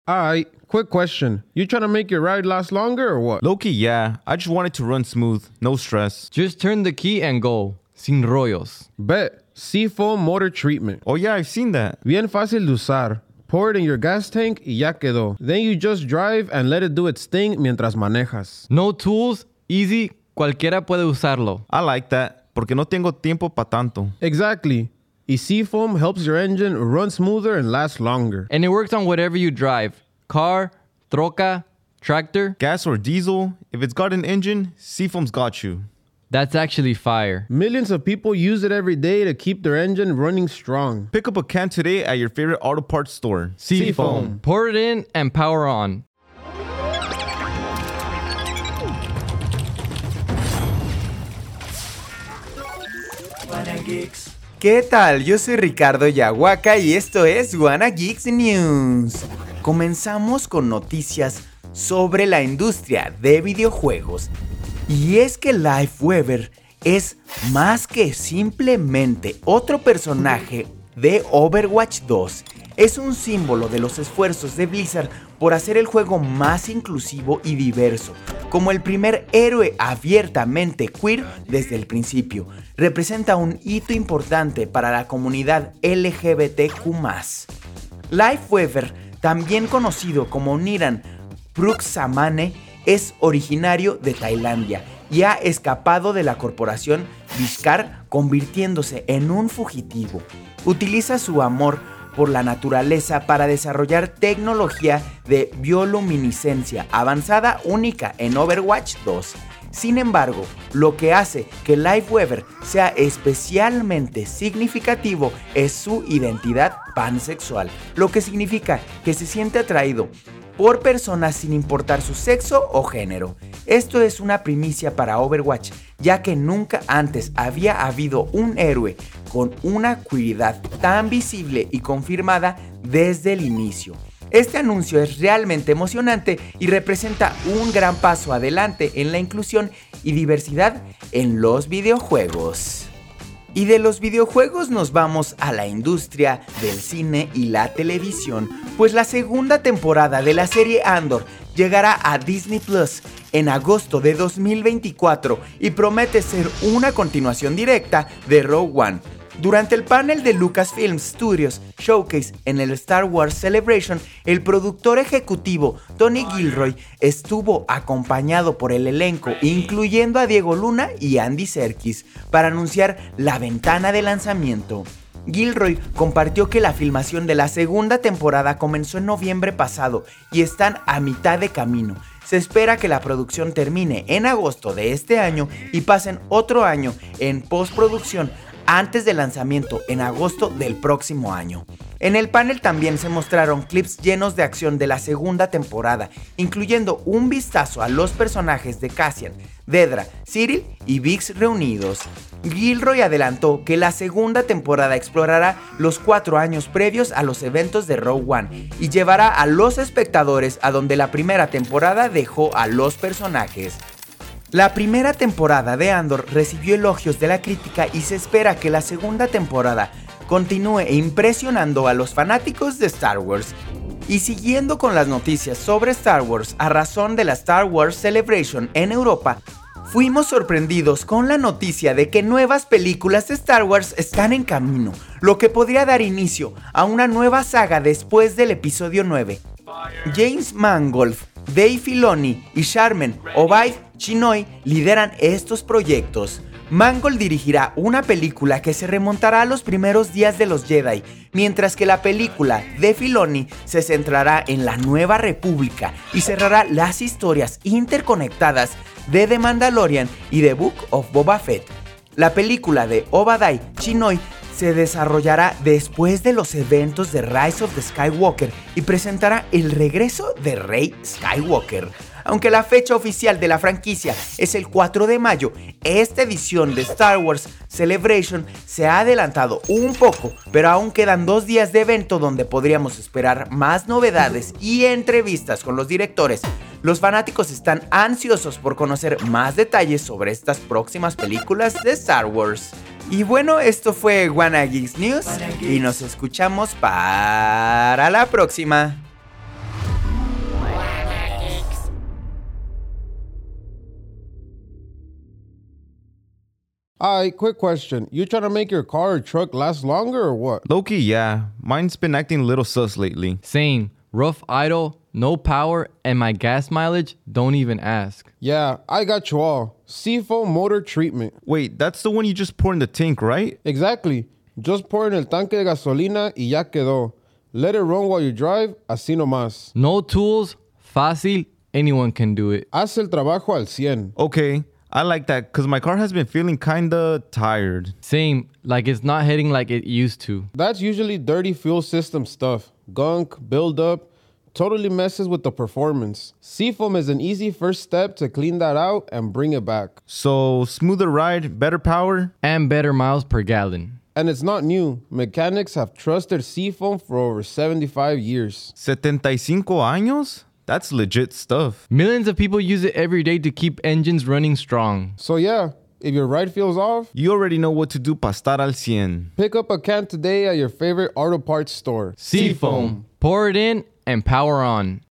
Alright, quick question. You trying to make your ride last longer or what? Low-key, yeah. I just want it to run smooth. No stress. Just turn the key and go. Sin rollos. Bet. Seafoam motor treatment. Oh yeah, I've seen that. Bien fácil de usar. Pour it in your gas tank y ya quedó. Then you just drive and let it do its thing mientras manejas. No tools, easy, cualquiera puede usarlo. I like that, porque no tengo tiempo pa' tanto. Exactly. Y Seafoam helps your engine run smoother and last longer. And it works on whatever you drive. Car, troca, tractor. Gas or diesel, if it's got an engine, Seafoam's got you. That's actually fire. Millions of people use it every day to keep their engine running strong. Pick up a can today at your favorite auto parts store. Seafoam. Pour it in and power on. ¿Qué tal? Yo soy Ricardo Yahuaca y esto es Wanna Geeks News. Comenzamos con noticias sobre la industria de videojuegos. Y es que LifeWeaver es más que simplemente otro personaje de Overwatch 2. Es un símbolo de los esfuerzos de Blizzard por hacer el juego más inclusivo y diverso, como el primer héroe abiertamente queer desde el principio. Representa un hito importante para la comunidad LGBTQ+. LifeWeaver, también conocido como Niran Pruksamane, es originario de Tailandia y ha escapado de la corporación Vishkar, convirtiéndose en un fugitivo. Utiliza su amor por la naturaleza para desarrollar tecnología de bioluminiscencia avanzada única en Overwatch 2. Sin embargo, lo que hace que LifeWeaver sea especialmente significativo es su identidad pansexual, lo que significa que se siente atraído por personas sin importar su sexo o género. Esto es una primicia para Overwatch, ya que nunca antes había habido un héroe con una queeridad tan visible y confirmada desde el inicio. Este anuncio es realmente emocionante y representa un gran paso adelante en la inclusión y diversidad en los videojuegos. Y de los videojuegos nos vamos a la industria del cine y la televisión, pues la segunda temporada de la serie Andor llegará a Disney Plus en agosto de 2024 y promete ser una continuación directa de Rogue One. Durante el panel de Lucasfilm Studios Showcase en el Star Wars Celebration, el productor ejecutivo Tony Gilroy estuvo acompañado por el elenco, incluyendo a Diego Luna y Andy Serkis, para anunciar la ventana de lanzamiento. Gilroy compartió que la filmación de la segunda temporada comenzó en noviembre pasado y están a mitad de camino. Se espera que la producción termine en agosto de este año y pasen otro año en postproducción antes del lanzamiento en agosto del próximo año. En el panel también se mostraron clips llenos de acción de la segunda temporada, incluyendo un vistazo a los personajes de Cassian, Dedra, Cyril y Vix reunidos. Gilroy adelantó que la segunda temporada explorará los 4 años previos a los eventos de Rogue One y llevará a los espectadores a donde la primera temporada dejó a los personajes. La primera temporada de Andor recibió elogios de la crítica y se espera que la segunda temporada continúe impresionando a los fanáticos de Star Wars. Y siguiendo con las noticias sobre Star Wars a razón de la Star Wars Celebration en Europa, fuimos sorprendidos con la noticia de que nuevas películas de Star Wars están en camino, lo que podría dar inicio a una nueva saga después del episodio 9. James Mangold, Dave Filoni y Sharmen Obaid Chinoy lideran estos proyectos. Mangold dirigirá una película que se remontará a los primeros días de los Jedi, mientras que la película de Filoni se centrará en la Nueva República y cerrará las historias interconectadas de The Mandalorian y The Book of Boba Fett. La película de Obadiah Chinoy se desarrollará después de los eventos de Rise of the Skywalker y presentará el regreso de Rey Skywalker. Aunque la fecha oficial de la franquicia es el 4 de mayo, esta edición de Star Wars Celebration se ha adelantado un poco, pero aún quedan 2 días de evento donde podríamos esperar más novedades y entrevistas con los directores. Los fanáticos están ansiosos por conocer más detalles sobre estas próximas películas de Star Wars. Y bueno, esto fue Wanna Geeks News y nos escuchamos para la próxima. Alright, quick question. You trying to make your car or truck last longer or what? Low-key, yeah. Mine's been acting a little sus lately. Same. Rough idle, no power, and my gas mileage, don't even ask. Yeah, I got you all. Seafoam motor treatment. Wait, that's the one you just pour in the tank, right? Exactly. Just pour in el tanque de gasolina y ya quedó. Let it run while you drive, así nomás. No tools, fácil, anyone can do it. Haz el trabajo al 100. Okay, I like that because my car has been feeling kinda tired. Same, like it's not hitting like it used to. That's usually dirty fuel system stuff. Gunk, buildup, totally messes with the performance. Seafoam is an easy first step to clean that out and bring it back. So, smoother ride, better power? And better miles per gallon. And it's not new. Mechanics have trusted Seafoam for over 75 years. 75 años? That's legit stuff. Millions of people use it every day to keep engines running strong. So yeah, if your ride feels off, You already know what to do para estar al 100. pick up a can today at your favorite auto parts store. Seafoam. Pour it in and power on.